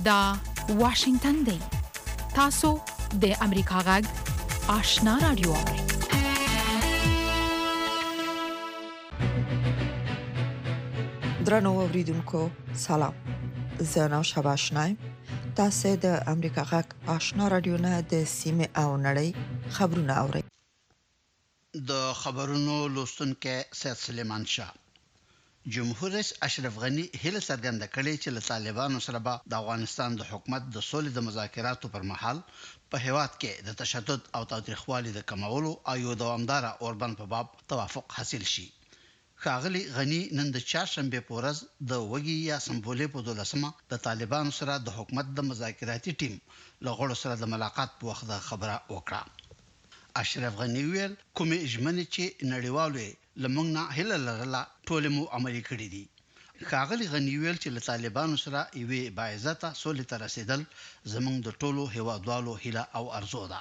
دا واشنگتن دی. تاسو د امریکا غږ آشنا رادیو اورئ. درنو اوریدونکو سلام. زه نو شباشنایم. تاسو د امریکا غږ آشنا رادیو نه د سیمه او نړۍ خبرونه اورئ. د خبرونو لوستونکو سید سلیمان شاه. جمهور رئیس اشرف غنی هله څرګنده کړې چې له طالبانو سره به د افغانستان د حکومت د سولې د مذاکراتو پر مهال په هیواد کې د تشدد او تاوتریخوالي د کمولو او یو دوامدار اوربند په باب توافق حاصل شي. ښاغلي غنی نن د چهارشنبه په ورځ د وګي یا سمبولې په 12مه د طالبانو سره د حکومت د مذاکراتي ټیم له غړو سره د ملاقات په وخت خبره وکړه. اشرف غنی ویل کومې ژمنې چې نړیوالو لمنګنا هله لرله ټول مو عملي کړې دي. ښاغلي غنی ویل چې له طالبانو سره یوې باعزته سولې ته رسیدل زموږ د ټولو هیوادوالو هیله او ارزو ده.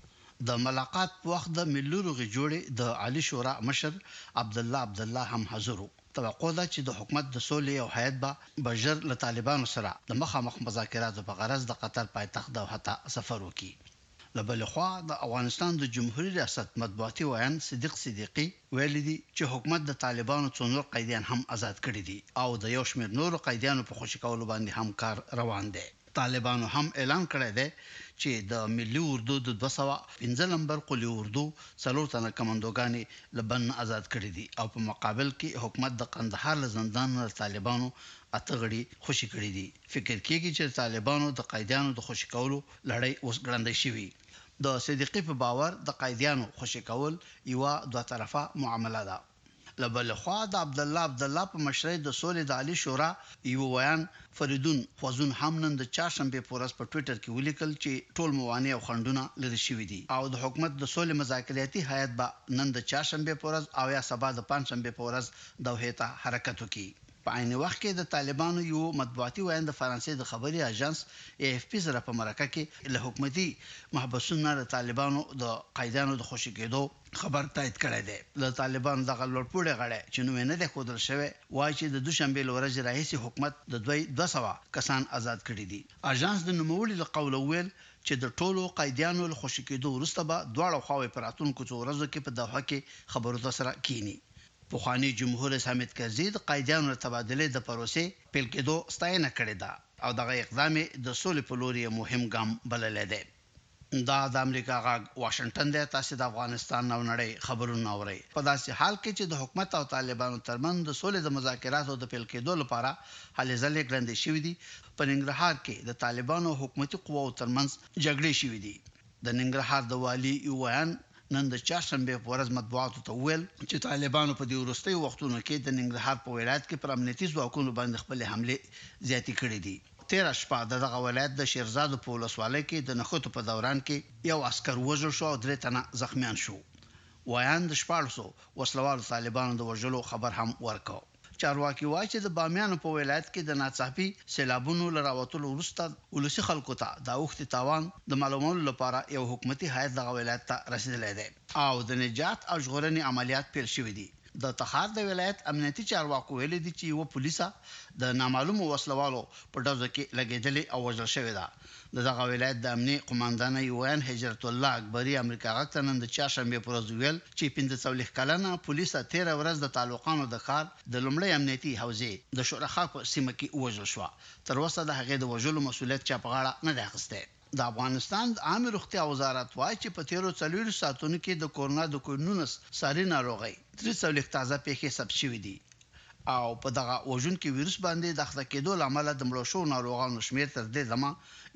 د ملاقات په وخت د ملي روغې جوړې د عالی شورا مشر عبد الله هم حاضر وو. توقع ده چې د حکومت د سولې او هیئت به بجر له طالبانو سره د مخامخ مذاکراتو په غرض د قطر پایتخت دوحه ته سفر وکړي. لبل خوا د افغانستان د جمهوریت ریاست مطبوعاتي ویان صدیق صدیقی ویل دي چې حکومت د طالبانو څونور قیدیان هم آزاد کړي دي او د یو شمېر نورو قیدیانو په خوشی کولو باندې هم کار روان دی. طالبانو هم اعلان کړی دی چې د ملي اردو د 215 نمبر قلی اردو څلور تنه کمانډوګانې لبن آزاد کړي دي او په مقابل کې حکومت د قندهار له زندان نه طالبانو اتغړي خوشی کړي دي. فکر کېږي چې طالبانو د قیدیانو د خوشی کولو لړۍ اوس ګړندۍ شوی. د صدیقی په باور د قیدیانو خوشی کول یو دوه طرفه معامله ده. لبل خوا د عبد الله په مشرۍ د سولې د عالی شورا یو ویان فریدون خوازون هم نن د چهارشنبه په ورځ په ټوئیټر کې ولیکل چې ټول موانع او خنډونه لري شوې دي او د حکومت د سولې مذاکراتي هیئت به نن د چهارشنبه په ورځ او یا سبا د پنځشنبه په ورځ دوحه ته حرکت وکړي. په عین وخت کې د طالبانو یو مطبوعاتي ویان د فرانسې د خبري اژانس AFP سره په مرکه کې له حکومتي محبسونو د طالبانو د قیدانو د خوشی کېدو خبر تایید کړی دی. له طالبانو د غلړپوړې غړې چې نو نه د خودل شوی وایي چې د دوشنبه ورځ راهیسي حکومت د 200 کسان آزاد کړي دي. اژانس د نوموړي له قول ویل چې د ټولو قیدانو له خوشی کېدو وروسته به دواړو خواوې پر راتلونکو څو ورځو کې په دوحه کې خبرو سره کینی. پوخانی جمهور رئیس حامد کرزي د قیدانو تبادله د پروسې پیل کېدو ستاینه کړې ده او دغه اقدام د سولې په لور یو مهم ګام بلل دی. دا د امریکا غږ واشنگټن دی. تاسو د افغانستان او نړۍ خبرونه اورئ. په داسې حال کې چې د حکومت او طالبانو ترمن د سولې د مذاکراتو د پیل کېدو لپاره هلې ځلې ګړندې شوې دي، په ننګرهار کې د طالبانو حکومتي قواو ترمنځ جګړې شوې دي. د ننګرهار د والی یو ویان نن د چهارشنبه په ورځ مطبوعاتو ته ویل چې طالبانو په دې وروستي وختونو کې د ننګرهار په ولایت کې پر امنیتي ځواکونو باندې خپل حمله زیاتې کړې دي. 13 شپه دغه ولایت د شیرزاد په ولسوالۍ کې د نخودو په دوران کې یو عسكر وژل شو او 3 تنه زخمیان شو. ویان د 1400 وسلوالو طالبانو د وژلو خبر هم ورکاو. چارواکي وایي چې د بامیان په ولایت کې د ناڅاپي سیلابونو لراوتلو وروسته ولسی خلکو ته د اوختي تاوان د معلومولو لپاره یو حکومتي هیئت د ولایت ته رسیدلی دی او د نجات او ژغورنې عملیات پیل شوي دي. د تخار د ولایت امنیتي چارواکو ویلي دي چې یو پولیسه د نامعلومو وسلوالو په ډزو کې لګیدلې او وژل شوې ده. دغه ولایت د امنیه قوماندان یوان حجرت الله اکبری امریکا غاکته نن د چهارشنبه پر ورځ ویل چې 15 کلنه پولیسه 13 ورځ د تعلقانو د ښار د لومړی امنیتي حوزې د شورخا په سیمه کې وژل شو. تر اوسه د هغې د وژلو مسؤلیت چا په غاړه نه دی اخیستی. د افغانستان د عامه روغتیا وزارت وایي چې په 13 ساعتونو کې د کورونا د کوینونس ساري ناروغي 300 تازه پیښې ثبت شوې دي او په دغه وژونکي ویروس باندې د اخته کېدو لامل د مړو شو ناروغانو شمیر تر دې دمه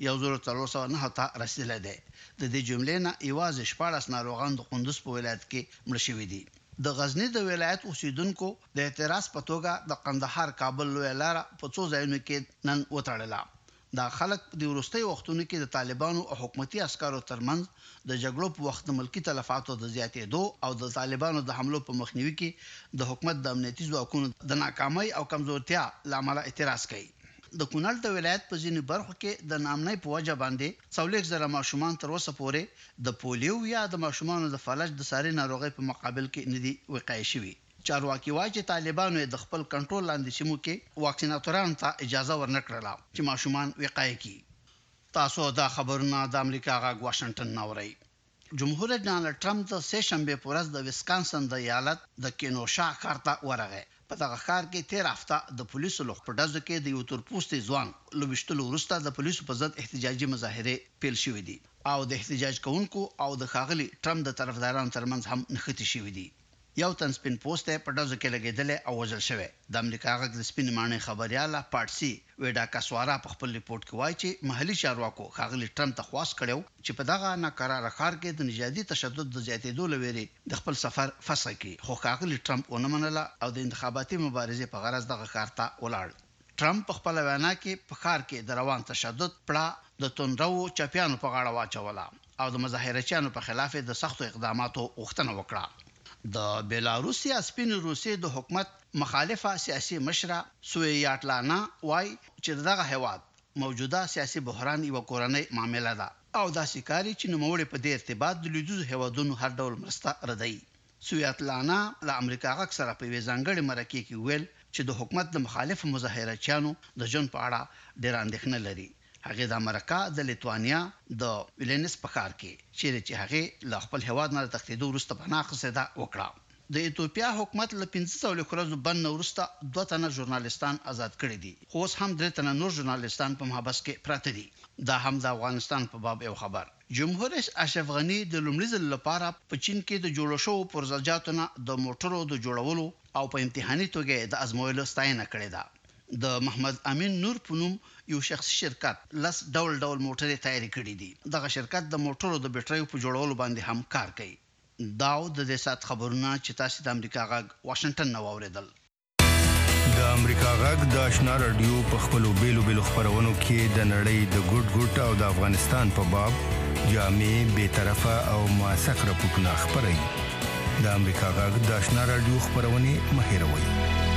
1309 ته رسیدلی دی. د دې جملې نه یوازې 14 ناروغان د قندوز په ولایت کې مړ شوي دي. د غزنی د ولایت اوسیدونکو د اعتراض په توګه د قندهار کابل لوی لار په څو ځایونو کې نن وتړله. دا خلک د وروستي وختونو کې د طالبانو او حکومتي عسکرو ترمنځ د جګړو په وخت د ملکی تلفاتو د زیاتېدو او د طالبانو د حملو په مخنیوي کې د حکومت د امنیتي ځواکونو د ناکامۍ او کمزورتیا لامل اعتراض کوي. د کونړ د ولایت په ځینې برخو کې د نامنۍ په وجه باندې 40,000 ماشومان تر اوسه پورې د پولیو یا د ماشومانو د فلج د ساري ناروغۍ په مقابل کې ندي وقایع شوي. چارواکي وايي چې طالبانو د خپل کنټرول لاندې سیمو کې واکسیناتورانو ته اجازه ورنکړه چې ماشومان وقایه کړي. تاسو دا خبرونه د امریکا غږ واشنگټن نوري. جمهور رئیس ډانلډ ټرمپ د سه شنبه په ورځ د ویسکانسن د ایالت د کینوشا ښار ته ورغی. په دغه ښار کې 13 هفته د پولیسو له خوا په ډزو کې د یو تورپوستي ځوان له وشتلو وروسته د پولیسو په ضد احتجاجي مظاهره پیل شوې دي او د احتجاج کوونکو او د ښاغلي ټرمپ د طرفدارانو ترمنځ هم نښتې شوې دي. یو تن سپین پوسټ په ډزو کې لګیدل او وژل شوی. د امریکا غږ د سپین معنی خبرياله پارسي وډا کاسوارا په خپل ریپورت کې وایي چې محلي چارواکو ښاغلي ټرمپ ته خواست کړو چې په دغه ناقراره ښار کې د نژادي تشدد د زیاتېدو لوري د خپل سفر فسخ کړي، خو ښاغلي ټرمپ ونه منله او د انتخاباتي مبارزې په غرض دغه ښار ته ولاړ. ټرمپ په خپل وینا کې په ښار کې د روان تشدد پړه د توندرو چاپیانو په غاړه واچوله او د مظاهرچیانو په خلاف د سختو اقداماتو غوښتنه وکړه. د بیلاروسیا سپین روسي د حکومت مخالفه سیاسي مشره سویاتلانا وای چې دغه هیواد موجوده سیاسي بحران یو کورنۍ معاملې ده او دا سکاري چې نوموړي په دې ارتباط د لویدیځ هیوادونو هر ډول مرسته ردی. سویاتلانا له امریکا غږ سره په ویزانګړي مرکه کې ویل چې د حکومت د مخالف مظاهرچیانو د جون په اړه ډېر اندېښنه لري. هغه د امریکا د لیتوانیا د ویلنس په ښار کې چې هغه له خپل هیواد نه تښتېدو وروسته پناه اخیسته وکړه. د ایتوپیا حکومت له 1500 ورځو بند وروسته 2 تنه ژورنالیستان آزاد کړي دي، خو اوس هم 3 تنه نور ژورنالیستان په محبس کې پراته دي. دا هم د افغانستان په باب یو خبر. جمهور رئیس اشرف غنی د لومړي ځل لپاره په چین کې د جوړو شوو پروژو نه د موټرو د جوړولو او په امتحاني توګه د ازمویلو ستاینه کړې ده. د محمد امین نور پونم یو شخصي شرکت لس ډول موټرې تیاری کړې دي. دغه شرکت د موټرو د بیټریو په جوړولو باندې هم کار کوي. داو د دې سات خبرونه چې تاسو د امریکا غږ واشنگټن نو اوریدل. د امریکا غږ د آشنا رادیو په خپلو بیلو خبرونو کې د نړۍ د ګډ او د افغانستان په باب جامع به طرفه او موثق راپورټونه خبري. د امریکا غږ د آشنا رادیو خبرونه مهیروي.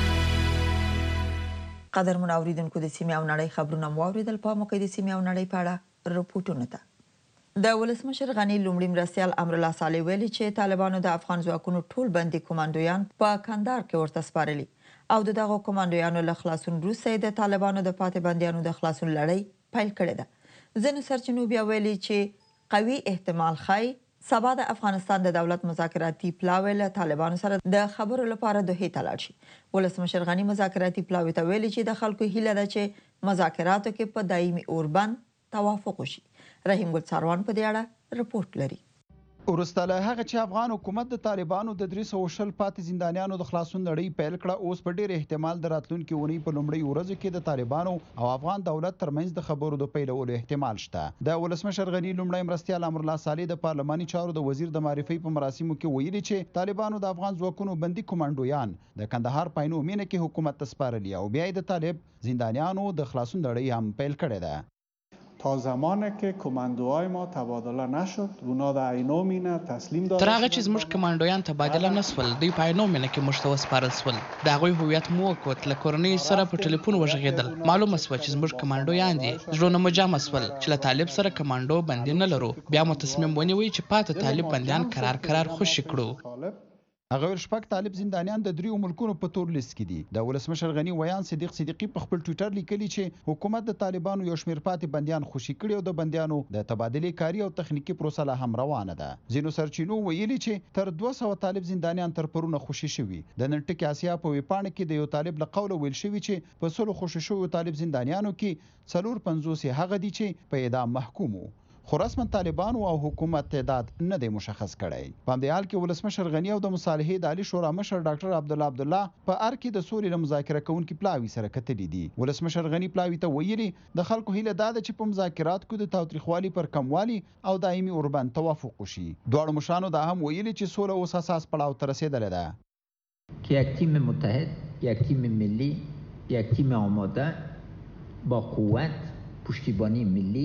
قدر منوریدونکو د سیمه او نړۍ خبرونه مو اوریدل. په موقع د سیمه او نړۍ په اړه رپورټونه ده. د ولسمشر غنی لومړي مرستیال امر الله صالح ویلي چې طالبانو د افغان ځواکونو ټول بندي کمانډویان په کندهار کې ورته سپارلي او دغه کمانډویانو له خلاصون وروسته د طالبانو د پاتې بنديانو د خلاصون لړۍ پیل کړې ده. ځینو سرچینو بیا ویلي چې قوي احتمال خای سبا د افغانستان د دولت مذاکراتي پلاوی له طالبانو سره د خبرو لپاره دوحې ته لاړ شي. ولسمشر غنی مذاکراتي پلاوی ته ویلي چې د خلکو هیله ده چې مذاکراتو کې په دایمي اوربند توافق وشي. رحیم ګل څاروان په دې اړه رپورټ لري. ورسته له هغه چې افغان حکومت د طالبانو د 300 پاتې زندانیانو د خلاصون لړۍ پیل کړه، اوس په ډېر احتمال د راتلونکي اونۍ په لومړۍ ورځو کې د طالبانو او افغان دولت ترمنځ د خبرو د پیلولو احتمال شته. د ولسمشر غنی لومړی مرستیال امر الله صالح د پارلماني چارو د وزیر د معرفي په مراسمو کې ویلي چې طالبانو د افغان ځواکونو بندي کمانډویان د کندهار پاینو مینه کې حکومت ته سپارلي او بیا د طالب زندانیانو د خلاصون لړۍ هم پیل کړې ده. تا زمانی که کماندوهای ما تبادله نشد اونا در اینومینه تسلیم داده تر هغه چې زموږ کمانډویان تبادله نسول دوی په اینومینه کې موږ ته وسپارل سول. د هغوی هویت مو وکوت له کورنۍ سره په ټلیفون وغږېدل. معلومه سوه چې زموږ کمانډویان دي. زړونه مو جمع سول چې له طالب سره کمانډو بندي نه لرو. بیا مو تصمیم ونیوی چې پاته طالب بندیان قرار خوشي کړو. هغه شپږ طالب زندانیان د 3 ملکونو په تور لیست کې دي. د ولسمشر غنی ویان صدیق صدیقی په خپل ټوئیټر لیکلی چې حکومت د طالبانو یو شمېر پاتې بندیان خوشي کړي او د بندیانو د تبادلې کاری او تخنیکی پروسه لا هم روانه ده. ځینو سرچینو ویلي چې تر 200 طالب زندانیان تر پرونه خوشي شوي. د نن ټکی آسیا په ویپاڼه کې د یو طالب له قوله ویل شوی چې په سلو خوشي شوو طالب زندانیانو کې 450 هغه دي چې په اعدام محکوم وو. خو رسما طالبانو او حکومت تعداد نه دی مشخص کړی. په همدې حال کې ولسمشر غنی او د مصالحې د عالی شورا مشر ډاکټر عبدالله په ار کې د سولې له مذاکره کوونکي پلاوی سره کتلي دي. ولسمشر غنی پلاوی ته ویلي د خلکو هیله ده چې په مذاکرات کې د تاوتریخوالي پر کموالي او دایمي اوربند توافق وشي. دواړو مشرانو دا هم ویلي چې سوله اوس اساس پړاو ته رسیدلې ده. که یک تیم متحد، یک تیم ملی، یک تیم آماده با قوت، پشتیبانی ملی،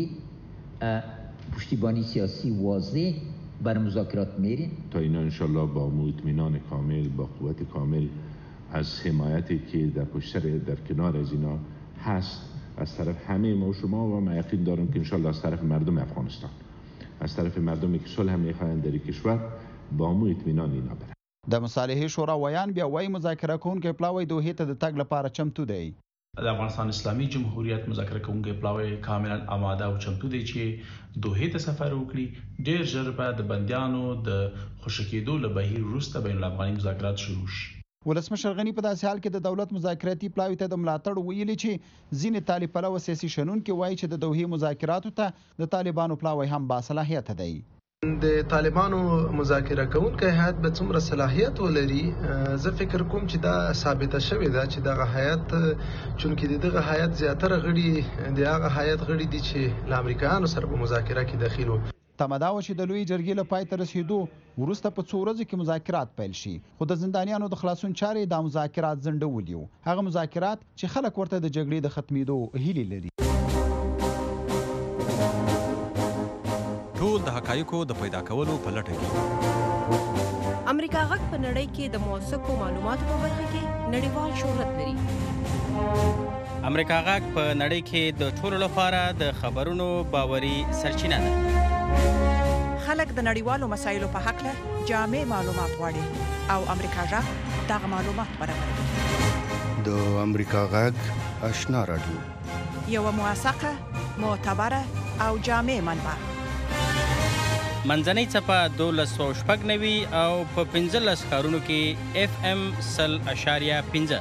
پشتیبانی سیاسی واضح بر مذاکرات میریم تا اینا انشالله با اطمینان کامل با قوت کامل از حمایتی که در پشت سر در کنار از اینا هست از طرف همه ما و شما و من یقین دارم که انشالله از طرف مردم افغانستان از طرف مردمی که صلح میخواهند در کشور با اطمینان اینا برن. د مصالحې شورا ویان بیا وایي مذاکره کوونکی پلاوی دوحې ته د تګ لپاره چمتو دی. د افغانستان اسلامي جمهوریت مذاکره کوونکی پلاوی کاملا آماده او چمتو دی چې دوحې ته سفر وکړي. ډیر ژر به د بندیانو د خوشي کېدو له بهیر وروسته بین الافغاني مذاکرات شروع شي. ولسمشر غني په داسې حال کې د دولت مذاکراتي پلاوی ته د ملاتړ ویلي چې ځینې طالب پلوه سیاسي شنونکي وایي چې د دوحې مذاکراتو ته د طالبانو پلاوی هم باصلاحیت دی. د طالبانو مذاکره کوونکی هیئت به څومره صلاحیت ولري، زه فکر کوم چې دا ثابته شوې ده چې دغه هیئت چونکې دغه هیئت زیاتره غړي د هغه هیئت غړي دي چې له امریکایانو سره په مذاکره کې داخل وو. تمه دا وه چې د لوی جرګې له پای ته رسېدو وروسته په څو ورځو کې مذاکرات پیل شي، خو د زندانیانو د خلاصون چارې دا مذاکرات ځنډولي وو. هغه مذاکرات چې خلک ورته د جګړې د ختمېدو هیلې لري. ټول د حقایقو د پیدا کولو په لټه کې. امریکا غږ په نړۍ کې د موثقو معلوماتو په برخه کې نړیوال شهرت لري. امریکا غږ په نړۍ کې د ټولو لپاره د خبرونو باوري سرچینه ده. خلک د نړیوالو مسایلو په حق له جامع معلومات غواړي او امریکا غږ دغه معلومات برابروي. د امریکا غږ آشنا رادیو، یوه موثقه، معتبره او جامع منبع. منځنۍ څپه 1290 او په 15 ښارونو کې FM 100.5.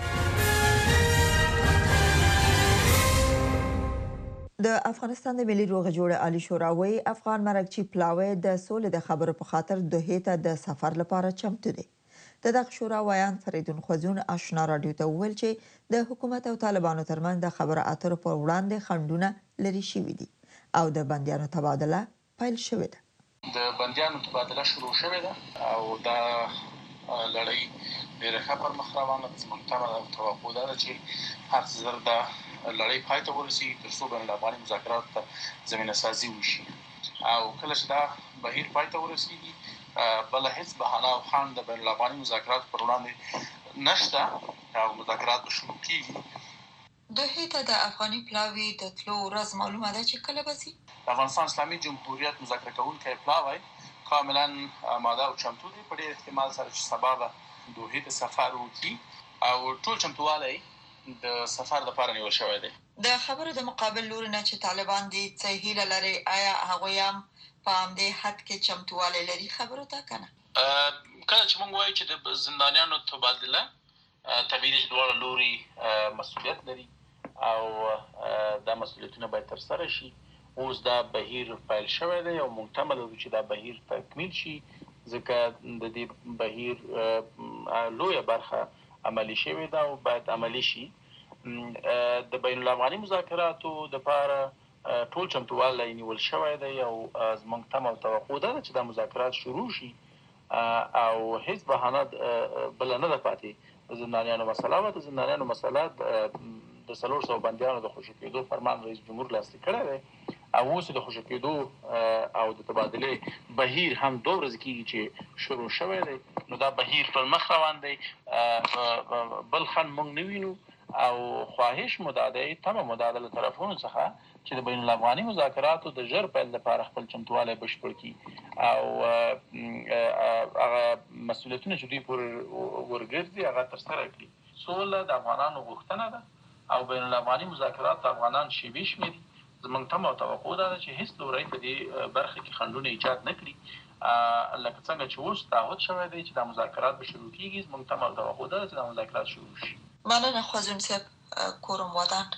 د افغانستان د ملي روغې جوړې عالی شورا وایي افغان مرکچی پلاوی د سولې د خبرو په خاطر دوحې ته د سفر لپاره چمتو دی. د دغه شورا ویان فریدون خوځون آشنا رادیو ته وویل چې د حکومت او طالبانو ترمنځ د خبرو اترو پر وړاندې خنډونه لرې شوي دي او د بندیانو تبادله پیل شوې ده. د بندیانو تبادله شروع شوې ده او دا لړۍ ډېره ښه پر مخ روانه ده. زموږ تمه او توقع دا ده چې هر څه زر دا لړۍ پای ته ورسېږي تر څو بین الافغاني مذاکراتو ته زمینه سازي وشي او کله چې دا بهیر پای ته ورسېږي بله هېڅ بهانه او خنډ د بین الافغاني مذاکراتو پر وړاندې نشته او مذاکرات به شروع کېږي. دوحې ته د افغاني پلاوی د تلو ورځ معلومه ده چې کله به ځي. د افغانستان اسلامي جمهوریت مذاکره کوونکی پلاوی کاملا آماده او چمتو دی. په ډېر احتمال سره چې سبا به دوحې ته سفر وکړي او ټول چمتووالی د سفر لپاره نیول شوی دی. د خبرو د مقابل لوري نه چې طالبان دي څه هیله لري، آیا هغوی هم په همدې حد کې چمتووالی لري خبرو ته که نه؟ کله چې موږ وایو چې د زندانیانو تبادله طبیعي ده چې دواړه لوري مسؤلیت لري او دا مسؤلیتونه باید ترسره شي. اوس دا بهیر پیل شوی دی او موږ تمه لرو چې دا بهیر تکمیل شي ځکه د دې بهیر لویه برخه عملي شوې ده او باید عملي شي. د بین الافغاني مذاکراتو دپاره ټول چمتووالی نیول شوی دی او زموږ تمه او توقع دا ده چې دا مذاکرات شروع شي او هیڅ بهانه بله نه ده پاتې. د زندانیانو مسله وه، د زندانیانو مسله د 400 بندیانو د خوشي کېدو فرمان رئیس جمهور لاسلیک کړی دی او اوس د خوشي کېدو او د تبادلې بهیر هم 2 ورځې کېږي چې شروع شوی دی. نو دا بهیر پر مخ روان دی، بل خنډ موږ نه وینو او خواهش مو دا دی، تمه مو دا ده له طرفونو څخه چې د بین الافغاني مذاکراتو د ژر پیل لپاره خپل چمتووالی بشپړ کړي او هغه مسؤلیتونه چې دوی پورې ورګرځي هغه ترسره کړي. سوله د افغانانو غوښتنه ده او بین الافغاني مذاکرات د افغانان شیبې شمېري. زموږ تمه او توقع دا ده چې هیڅ لوری په دې برخه کې خنډونه ایجاد نه کړي لکه څنګه چې اوس تعهد شوی دی چې دا مذاکرات به شروع کېږي. زموږ تمه او توقع دا ده چې دا مذاکرات شروع شي. مننه خوځون صاحب، کورم ودان.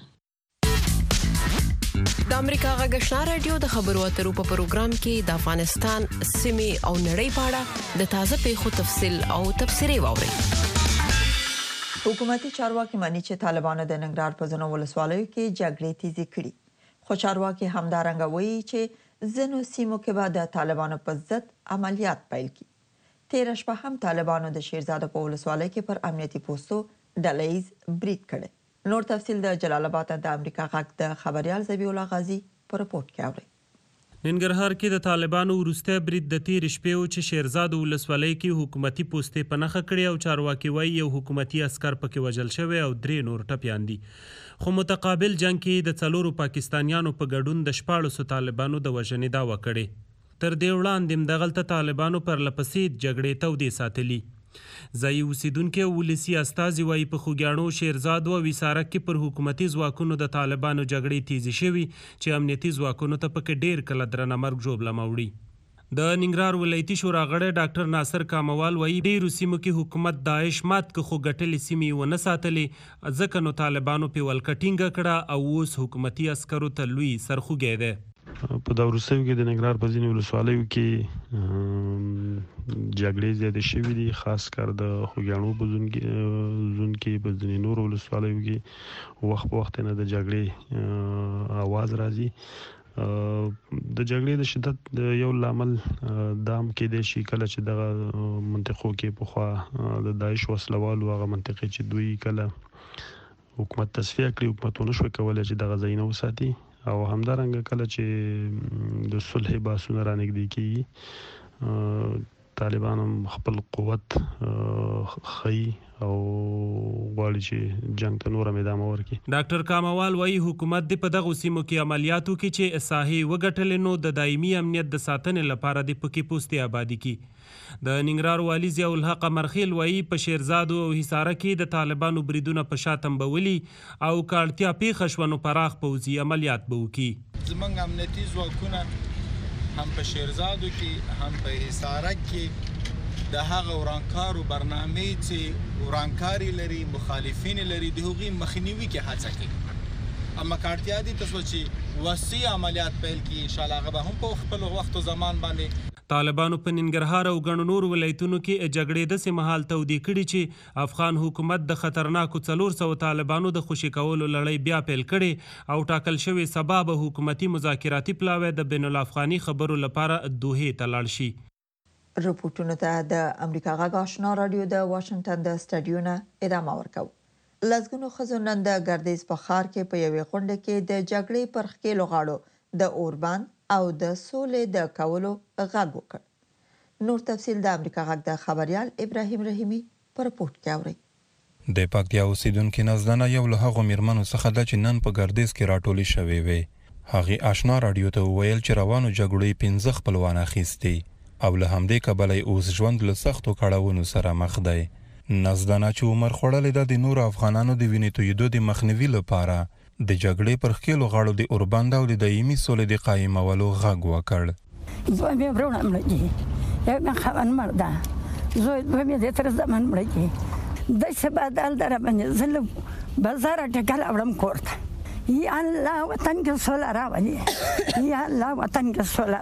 د امریکا غږ آشنا رادیو د خبرو اترو په پروګرام کې د افغانستان سیمې او نړۍ په اړه د تازه پیښو تفصیل او تبصرې واورئ. حکومتي چارواکي مانی چې طالبانو د ننګرهار په ځینو ولسوالیو کې جګړې تیزې کړي، خو چارواکي همدارنګه وایي چې ځینو سیمو کې به د طالبانو په ضد عملیات پیل کړي. تېره شپه هم طالبانو د شیرزاده په ولسوالۍ کې پر امنیتي پوستو ډله ییز برید کړی. نور تفصیل د جلال آباد د امریکا غږ د خبريال ذبیح الله غازی په رپورت کې اورئ. ننګرهار کې د طالبانو وروسته برید د تیر شپې چې شیرزاد ولسوالۍ کې حکومتي پوستې په نخښه کړې او چارواکي وایي یو حکومتي عسكر پکې وژل شوی او 3 نور ټپیان دي. خو متقابل جنگ کې د 4 پاکستانیانو په ګډون د 14 طالبانو د وژنې دعوه کړې. تر دې وړاندې دغلته طالبانو پر لپسې جګړې تودې ساتلي. ځایي اوسیدونکي ولسي استازي وایي په خوږیاڼو، شیرزادو او ویسارک کې پر حکومتي ځواکونو د طالبانو جګړې تیزې شوي چې امنیتي ځواکونو ته پکې ډېر کله درنه مرګ ژوبله موړي. د ننګرهار ولایتي شورا غړی ډاکټر ناصر کاموال وایي ډېرو سیمو کې حکومت داعش مات که خو ګټلې سیمې ونه ساتلې ځکه نو طالبانو پې ولکه ټینګه کړه او اوس حکومتي عسکرو ته لوی سرخوږی دی. په دا وروستیو کې د ننګرهار په ځینې ولسوالیو کې جګړې زیاتې شوي دي، خاص کر د خوږیاڼو په زون کې په ځینې نورو ولسوالیو کې وخت په وخت نه د جګړې आवाज راځي. د جګړې د شدت د یو لامل دام کېدای شي کله چې دغه منطقو کې پخوا د داعش وسلوالو هغه منطقې چې دوی کله حکومت تصفیه کړي، حکومت ونه شوی کولی چې دغه ځایونه وساتي، او همدارنګه کله چې د صلح بحثونه رانږدې کېږي طالبان هم خپل قوت ښیي او غواړي چې جنگ ته نوره ادامه ورکړي. ډاکټر کاموال وایي حکومت د په دغو سیمو کې عملیاتو کې چې ساحې وګټلې نو د دایمي امنیت د ساتنې لپاره د پکې پوستې آبادي کړي. د ننګرهار والي ضیاء الحق مرخیل وایي په شیرزادو او حصاره کې د طالبانو بریدونه په شا تنبولي او که اړتیا پیښه شوه نو پراخ پوځي عملیات به وکړي. زموږ امنیتي ځواکونه هم په شیرزادو کې هم په حصاره کې د هغه ورانکارو برنامې چې ورانکاري لري، مخالفین لري، د هغوی مخنیوي کې هڅه کوي. اما که اړتیا دي تاسو چې وسیع عملیات پیل کړي انشاءالله هغه به هم په خپل وخت او زمان باندې. طالبانو په ننګرهار او ګڼو نورو ولایتونو کې جګړې داسې مهال تودې کړي چې افغان حکومت د خطرناکو 400 طالبانو د خوشي کولو لړۍ بیا پیل کړي او ټاکل شوی سبا به حکومتي مذاکراتي پلاوی د بین الافغاني خبرو لپاره دوحې ته لاړ شي. رپورټونو ته د امریکا غږ آشنا رادیو د واشنگټن د سټډیو نه ادامه ورکوو. لسګونو ښځو نن د ګردیز په ښار کې په یوې غونډه کې د جګړې پر ښکېلو غاړو د اوربند او د سولې د کولو غږ وکړ. نور تفصیل د امریکا غږ د خبريال ابراهیم رحیمی په رپورټ کې اورئ. د پکتیا اوسیدونکو نزدنه یو له هغو میرمنو څخه ده چې نن په ګردیز کې راټولې شوې وې. هغې آشنا رادیو ته وویل چې روانو جګړو 15 خپلوان اخیستي او له همدې کبله اوس ژوند له سختو کړاوونو سره مخ دی. نزدنه چې عمر خوړلې ده د نورو افغانانو د وینې تویېدو د مخنیوي لپاره د جګړې پر ښکېلو غاړو د اوربند او د دایمي سولې د قایمولو غږ وکړ. زوی مې ورونه مړه کړي، یو مې خاوند مړ ده، زوی مې د تر زمن مړه کړي. داسې بدل در باندې زه له بازاره ټکل اوړم کور ته. یا الله وطن کې سوله راولي، یا الله وطن کې سوله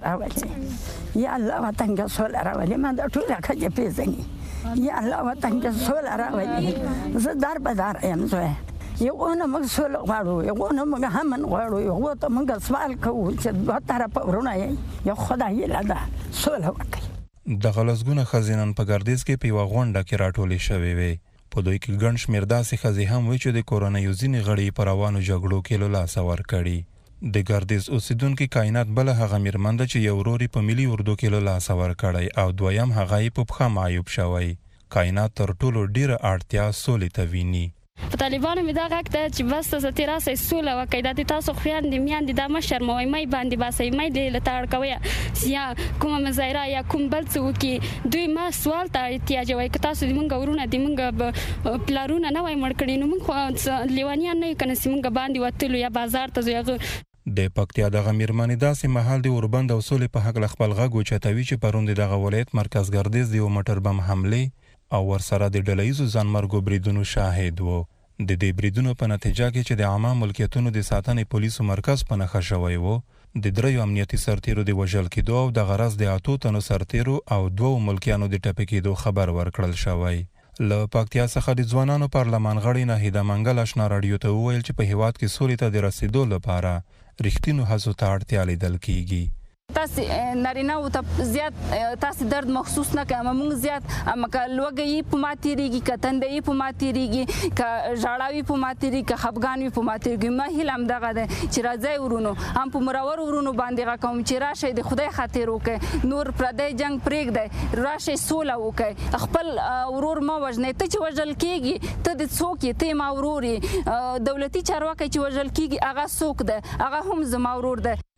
راولي، یا الله وطن کې سوله راولي. ما د ټوله ښځې پېژني، یا الله وطن کې سوله راولي. زه دار بدار یم زوی. یوونه موږ سوله غواړو، یوونه موږ امن غواړو، یو ته موږ سوال کوو چې دوه طرفه ورونه یې یو خدای یې لده سوله وکړي. دغه لسګونه ښځې نن په ګردیز کې په یوه غونډه کې راټولې شوې وې. په دوی کې ګڼ شمېر داسې ښځې هم وې چې د کورنیو ځینې غړي په روانو جګړو کې له لاسه ورکړي. د ګردیز اوسیدونکي کائنات بله هغه میرمن ده چې یو ورور یې په ملي اردو کې له لاسه ورکړی او دویم هغه یې په پښه معیوب شوی. کائنات تر ټولو ډیره اړتیا سولې ته ویني. په طالبانو مې دا غږ ده چې بس تاسو تیراسئ سوله وکړئ، دا تاسو خویندې میندې دا مه شرموئ، مه یې باندې باسئ، مه یې له تاړ کوئ یا کومه مظاهره یا کوم بل څه وکړي. دوی ما سوال ته احتیاجوئ که تاسو زموږ ورونه زموږ پلارونه نه وای مړ کړي نو موږ خو لیونیان نه یو، که نه چې موږ باندې وتلو یا بازار ته ځو. د پکتیا دغه میرمنې داسې مهال د اوربند او سولې په هکله خپل غږ اوچتوي چې پرون د دغه ولایت مرکز ګردیز د یو موټر بم حملې او ورسره د ډلهییزو ځانمرګو بریدونو شاهد و. د دې بریدونو په نتیجه کې چې د عامه ملکیتونو د ساتنې پولیسو مرکز په نښه شوی و، د 3 امنیتي سرتیرو د وژل کېدو او د غرض د 8 تنو سرتیرو او 2 ملکیانو د ټپي کېدو خبر ورکړل شوی. له پکتیا څخه د ځوانانو پارلمان غړي ناهیده منګل آشنا رادیو ته وویل چې په هیواد کې سولې ته د رسیدو لپاره رښتینو هڅو ته اړتیا لیدل کیږي. تاسو نارینه او ته زیات تاسو درد محسوس نه کوم، موږ زیات مکه لوګي په ماتيريږي، کتندې په ماتيريږي، ک ژړاوي په ماتيريږي، ک خفګانوي په ماتيريږي. ما هیلم دغه ده چې راځي ورونو هم په مرور ورونو باندې غا کوم چې راشه د خدای خاطر وکي، نور پردی جنگ پرېګ دی، راشه سوله وکي، خپل ورور ما وژنې. ته چې وژل کیږي ته د څوک ته ما وروري، دولتي چارواکي چې وژل کیږي هغه څوک ده، هغه هم زما ورور ده.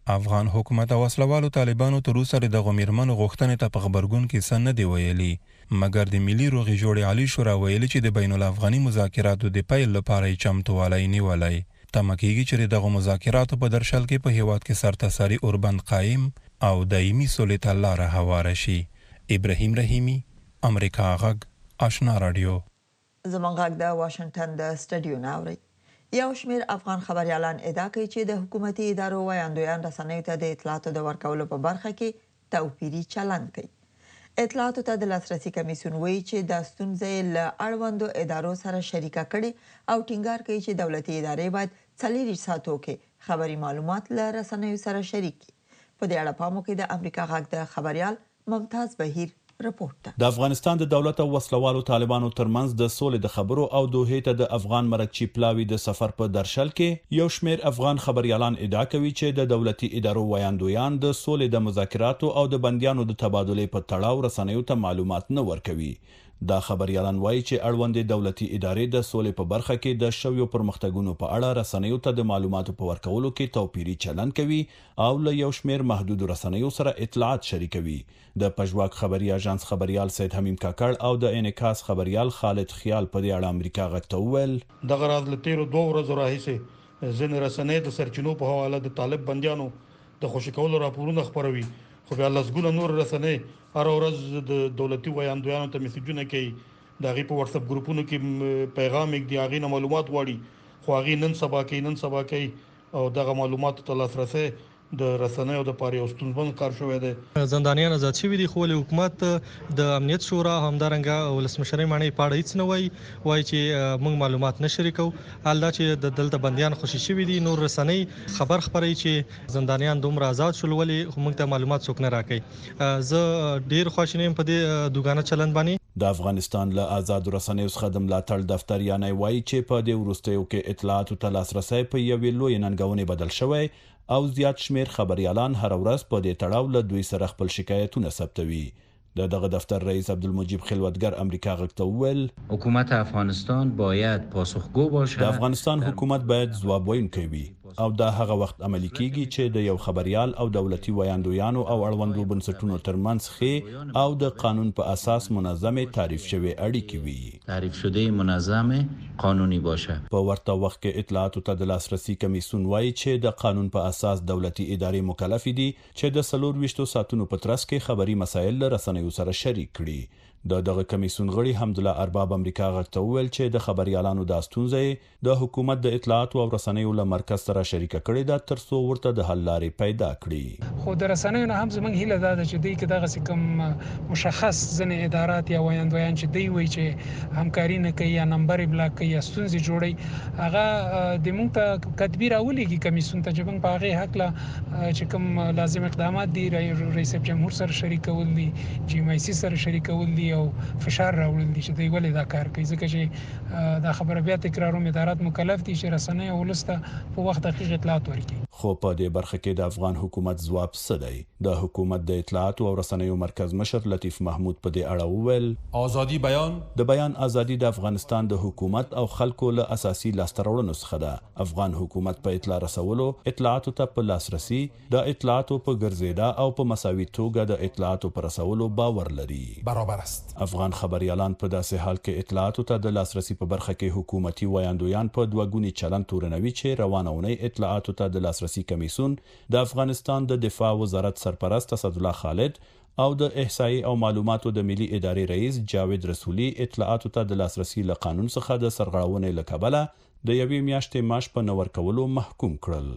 افغان حکومت او وسلوالو طالبانو تر اوسه د دغو میرمنو غوښتنې ته په غبرګون کې څه نه دی ویلي، مګر د ملي روغې جوړې عالي شورا ویلي چې د بین الافغاني مذاکراتو د پیل لپاره یې چمتووالی نیولی. تمه کېږي چې د دغو مذاکراتو په درشل کې په هیواد کې سرتاسري اوربند قایم او دایمي سولې ته لاره هواره شي. ابراهیم رحیمي، امریکا غږ، آشنا رادیو. زموږ غږ د واشنگټن د سټډیو نه اوري. یو شمېر افغان خبریالان ادعا کوي چې د حکومتي ادارو ویاندویان رسنیو ته د اطلاعاتو د ورکولو په برخه کې توپیري چلند کوي. اطلاعاتو ته د لاسرسي کمیسیون وایي چې دا ستونزې له اړوندو ادارو سره شریکه کړي او ټینګار کوي چې دولتي ادارې باید 24 ساعتو کې خبري معلومات له رسنیو سره شریک کړي. په دې اړه پام وکړئ د امریکا غږ د خبریال ممتاز بهیر رپورت. د افغانستان د دولت او وسلوالو طالبانو ترمنځ د سولې د خبرو او دوحې ته د افغان مرکچی پلاوی د سفر په درشل کې یو شمېر افغان خبريالان ادعا کوي چې د دولتي ادارو ویاندویان د سولې د مذاکراتو او د بندیانو د تبادلې په تړاو رسنیو ته معلومات نه ورکوي. دا خبريالان وایي چې اړوندې دولتي ادارې د سولې په برخه کې د شویو پرمختګونو په اړه رسنیو ته د معلوماتو په ورکولو کې توپیري چلند کوي او له یو شمېر محدود رسنیو سره اطلاعات شریکوي. د پژواک خبري اژانس خبريال سید حمیم کاکړ او د انعکاس خبريال خالد خیال په دې اړه امریکا غږ ته وویل دغه راز له تیرو 2 ورځو راهیسې ځینې رسنۍ د سرچینو په حواله د طالب بندیانو د خوشي کولو راپورونه خپروي، خو بیا لسګونه نور رسنۍ هر ورځ د دولتي ویاندویانو ته میسجونه کوي، د هغې په واتساپ ګروپونو کې پیغام یې د هغې نه معلومات غواړي، خو هغې نن سبا کوي او دغه معلوماتو ته لاسرسی د رسنیو د پاره یو ستونزمن کار شوی دی. زندانیان آزاد شوي دي، خو حکومت د امنیت شورا همدارنګه ولسمشرۍ معنی پاړه هیڅ نه وایي چې موږ معلومات نه شریکو. حال دا چې د دلته بندیان خوشي شوي دي، نور رسنۍ خبر خپروي چې زندانیان دومره آزاد شول ولې موږ ته معلومات څوک نه راکوي. زه ډیر خوشاله یم په دې دوګانه چلند باندې. د افغانستان له آزاد رسنیو څخه د ملاتړ دفتر یانه وایي چې په دې وروستیو کې اطلاعاتو ته لاسرسی په یوې لوی ننګونې بدل شوی او زیات شمیر خبريالان هر ورځ په دې تړاو له دوی سره خپل شکایتونه ثبتوي. دغه دفتر رئیس عبدالمجید خلوتگر امریکا غږ ته وویل حکومت افغانستان باید پاسخگو باشد. د افغانستان حکومت باید ځواب ویونکی وي او دا هغه وخت عملي کیږي چې د یو خبريال او دولتي ویاندویانو او اړوندو بنسټونو ترمنځ ښې او د قانون په اساس منظمه تعریف شوی اړیکې وي. تعریف شده منظمه قانوني باشه. په ورته وخت کې اطلاعاتو ته د لاسرسي کمیسیون وایي چې د قانون په اساس دولتي ادارې مکلف دي چې د 24 ساعتونو په ترڅ کې خبري مسایل له رسنیو سره شریک کړي. دغه کمیسیون غړي حمدالله ارباب امریکا غږ ته وویل چې د خبريالانو د ستونزې د حکومت د اطلاعات او رسنیو له مرکز سره شریک کړي دا ترڅو ورته د حل لارې پیدا کړي. خو د رسنیو نه هم زموږ هیله ده چې دوی کې دغه کوم مشخص ځنې ادارات یا ویاندویان چې دوی وایي چې همکاري نه کوي یا نمبر بلاک کوي یا ستونزې جوړي، هغه د موږ ته تدبیر راولېږي کمیسیون ته چې موږ په هغې هکله چې کوم لازم اقدامات دي رئیس جمهور سره شریکول دي، GMIC سره شریکول دي او فشار راوړل دي چې دوی ولې دا کار کوي، ځکه چې دا خبره بیا تکراروم ادارات مکلف دي چې رسنۍ او ولس ته په وخت دقیق اطلاعات ورکړي. خو په دې برخه کې د افغان حکومت ځواب څه دی؟ د حکومت د اطلاعات او رسنیو مرکز مشر لطیف محمود په دې اړه وویل ازادي بیان د بیان ازادي د افغانستان د حکومت او خلکو له اساسي لاستهراوړنو څخه ده. افغان حکومت په اطلاع رسولو، اطلاعاتو ته په لاسرسي، د اطلاعاتو په ګرځیدا او په مساوي توګه د اطلاعاتو پر رسولو باور لري. برابر است. افغان خبريالان په داسې حال کې اطلاعاتو ته د لاسرسي په برخه کې حکومتي ویاندویان په دوګونی چلند تورنوي چې روانه اونۍ اطلاعاتو ته د لاسرسي کمیسیون د افغانستان د دفاع وزارت سرپرست اسدالله خالد او د احصایي او معلوماتو د ملي ادارې رئیس جاوید رسولي اطلاعاتو ته د لاسرسي له قانون څخه د سرغړونې له کبله د یوې میاشتې معاش په نه ورکولو محکوم کړل.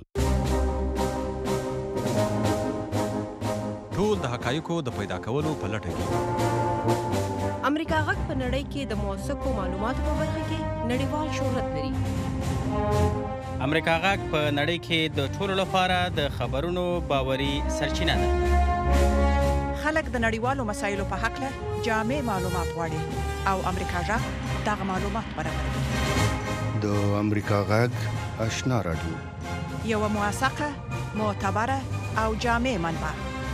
ټول د حقایقو د پیدا کولو په لټه کې امریکا غږ په نړۍ کې د موثقو معلوماتو په برخه کې نړیوال شهرت لري. امریکا غږ په نړۍ کې د ټولو لپاره د خبرونو باوري سرچینه ده. خلک د نړیوالو مسایلو په حق له جامع معلومات غواړي او امریکا غږ دغه معلومات برابروي. د امریکا غږ آشنا رادیو، یو موثقه، معتبره او جامع منبع.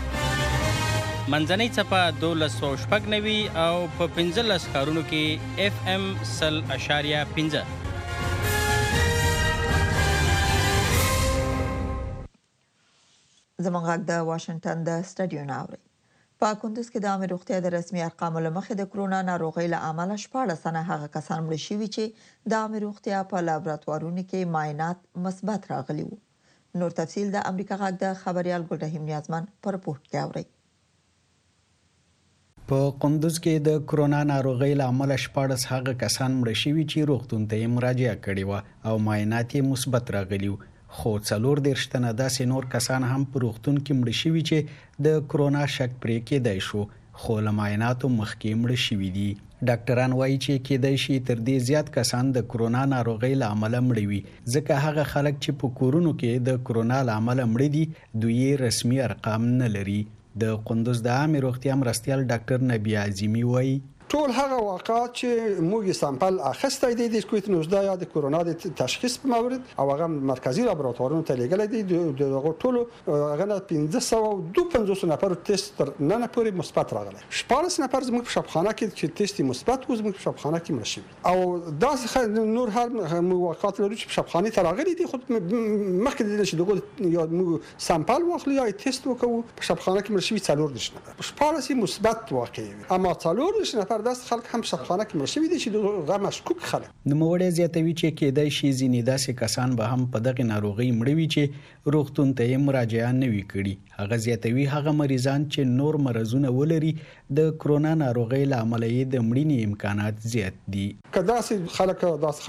منځنۍ څپه 1290 او په 15 ښارونو کې FM 100.5. زموږ غږ د واشنگټن د سټډیو نه اوري. په کندوز کې د عامه روغتیا د رسمي ارقامو له مخې د کرونا ناروغۍ له امله 14 تنه هغه کسان مړه شوي چې د عامه روغتیا په لابراتوارونو کې معاینات مثبت راغلي وو. نور تفصیل د امریکا غږ د خبريال ګلرحیم نیازمن په رپورت کې اوري. په کندوز کې د کرونا ناروغۍ له امله 14 هغه کسان مړه شوي چې روغتون ته مراجعه کړې و او معاینات مثبت راغلي وو. خو 14 تنه داسې نور کسان هم په روغتون کې مړه شوي چې د کرونا شک پرې کېدای شو، خو له معایناتو مخکې مړه شوي دي. ډاکټران وایي چې کېدای شي تر دې زیات کسان د کرونا ناروغۍ له امله مړه وي، ځکه هغه خلک چې په کورونو کې د کرونا له امله مړه دي دوی رسمي ارقام نه لري. د کندوز د عامه روغتیا مرستیال ډاکټر نبی اعظمي وایي ټول هغه واقعات چې موږ سامپل اخیستی دي د کووید 19 یا د کرونا د تشخیص په مورد او هغه مرکزی لابراتوارونو ته لګل دي د ټولو هغه 1552 نفر تست تر نن پورې مثبت راغلی. 14 نفر زموږ په شفاخانه کې چې تست مثبت و زموږ په شفاخانه کې مړه شوي او دا نور هر واقعات لري چې په شفاخانه ته راغلي دي. خو مخکې د چې دغه یا موږ سامپل واخلو یا تست وکړو په شفاخانه کې مړه شوي 14 نفر 14 مثبت واقع وي، اما 14 نفر داس خلک هم شفاخانه کې مړه شوي دي چې دغه مشکوک خلک. نوموړی زیاتوي چې کېدای شي ځینې داسې کسان به هم په دغه ناروغي مړه وي چې روغتون ته مراجعه نه وي کړي. هغه زیاتوي هغه مریضان چې نور مرزونه ولري د کرونا ناروغي له امله د مړینې امکانات زیات دي. کدا چې خلک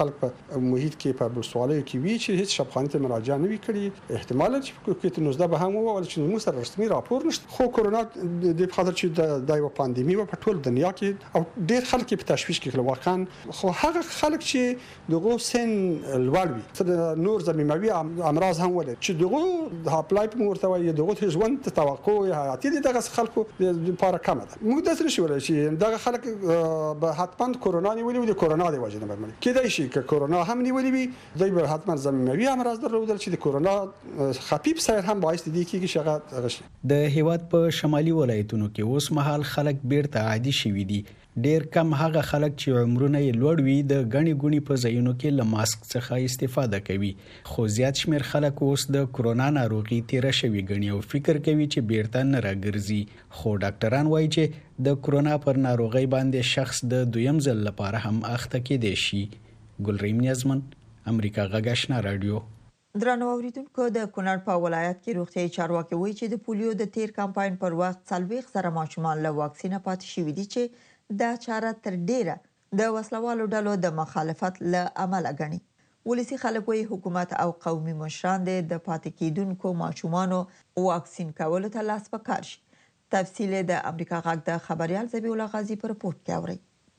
په محیط کې په بلسوالۍ کې وي چې هیڅ شفاخانه ته مراجعه نه وي کړي، احتمال چې کووید 19 به هم وو چې موږ سره رسمي راپور نشته. خو کرونا د خاطر چې د یو پاندیمي په ټول دنیا کې او ډېر خلک په تشویش کې کړل واقعا. خو هغه خلک چې دغه سن لوړ وي نور زمینوي امراض هم ولري چې دغه اپلای په مرتوی دغه ژوند توقع حیاتي دغه خلکو لپاره کم ده. موږ د څه شو چې دغه خلک به حتما کرونا نیولې وي، د کرونا د وجې نه برمني کېدای شي چې کرونا هم نیولې وي دوی به حتما زمینوي امراض درلودل چې د کرونا خفیف سیر هم باعث دي کېږي چې هغه غشي. د هیواد په شمالي ولایتونو کې اوس مهال خلک بیرته عادي شوي دي. ډیر کم هغه خلک چې عمرونه یې لوړ وي د غني ګونی په ځایونو کې له ماسک څخه استفاده کوي، خو زیات شمیر خلک اوس د کرونا ناروغي تیر شوي غني او فکر کوي چې بیرته نه راګرځي. خو ډاکټران وایي چې د کرونا پر ناروغي باندې شخص د دویم ځل لپاره هم اخته کېدای شي. ګلرحیم نیازمن، امریکا غږ آشنا رادیو. درنو اوریدونکو، د کونړ په ولایت کې روغتیايي چارواکي وایي چې د پولیو د تیر کمپاین پر وخت 40 زره ماشومان له واکسینه پاتې شوي دي چې دا چاره تر ډیره د وسلوالو ډلو د مخالفت له امله غني. ولسی خلک وایي حکومت او قومي مشران د پاتې کېدونکو ماشومانو واکسین کولو ته لاس په کار شي. تفصیل د امریکا غږ د خبريال ذبیح الله غازی په رپورت کې اوري.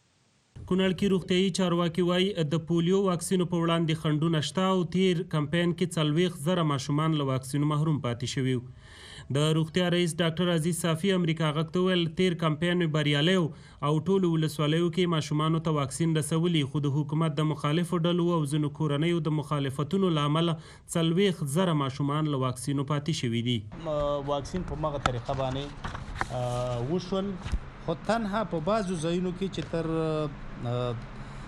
کونړ کې روغتیايي چارواکي وایي د پولیو واکسینو په وړاندې خنډونه شته او تیر کمپاین کې 40 زره ماشومان له واکسینو محروم پاتې شوي. د روغتیا رئیس ډاکټر عزیز صافي امریکا غږ ته ویل تیر کمپاین بریالی او ټولو ولسوالیو کې ماشومانو ته واکسین رسولي، خو د حکومت د مخالفو ډلو او ځینو کورنیو د مخالفتونو له امله 40 زره ماشومان له واکسینو پاتې شوي دي. واکسین په مغه طریقه باندې وشول، خو تنها په بعضو ځایونو کې چې تر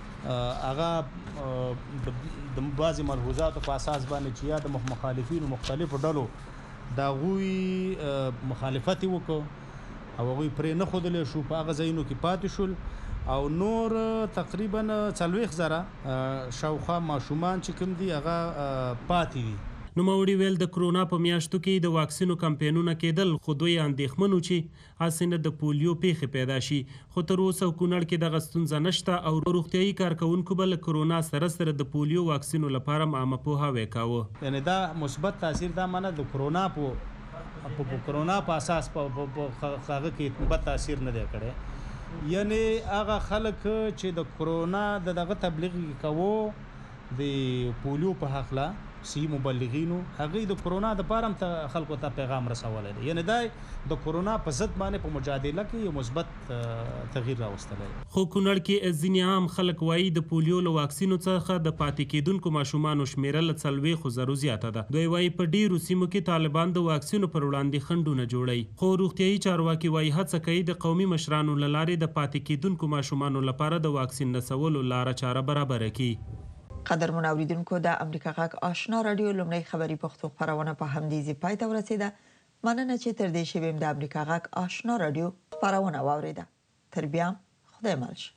هغه د بعضې ملحوظاتو په اساس باندې چې یا د مخالفینو مختلفو ډلو دا غوي مخالفت وکړو او غوي پرې نه خودلې شو، په هغه ځایونو کې پاتې شول او نور تقریبا 40 زره شاوخوا ماشومان چې کوم دي هغه پاتې دي. نوموړي ویل د کرونا په میاشتو کې د واکسینو کمپاینونه کېدل، خو دوی اندېښمن وو چې هسې د پولیو پیښې پیدا شي. خو تر اوسه کونړ کې دغه ستونزه نشته او روغتیايي کارکوونکو به له کرونا سره سره د پولیو واکسینو لپاره عامه پوهاوی کاوه. یعنی دا مثبت تاثیر دا منه د کرونا په اساس په هغه کې مثبت تاثیر نه دی کړی. یعنی هغه خلک چې د کرونا دغه تبلیغ کوو د پولیو په حقله سی مبلغینو هغه د کرونا د پارم ته خلکو ته پیغام رسولای دي، یعنی دا د کرونا په ضد باندې په مجادله کې یو مثبت تغییر راوستلی. خو کونړ کې ځینې عام خلک وایي د پولیو له واکسینو څخه د پاتې کېدونکو ماشومانو شمیره له 40 زرو زیاته ده. دوی وایي په ډیرو سیمو کې طالبان د واکسینو پر وړاندې خنډونه جوړوي. خو روغتیايي چارواکي وایي هڅه کوي د قومي مشرانو له لارې د پاتې کېدونکو ماشومانو لپاره د واکسین رسولو لاره چاره برابره کړي. قدرمن اوریدونکو، د امریکا غږ آشنا رادیو لومړی خبري پښتو خبرونه په همدې ځای پای ته ورسیده. مننه چې تر دې شویم د امریکا غږ آشنا رادیو خبرونه واوریده. تر بیا خدای مل شه.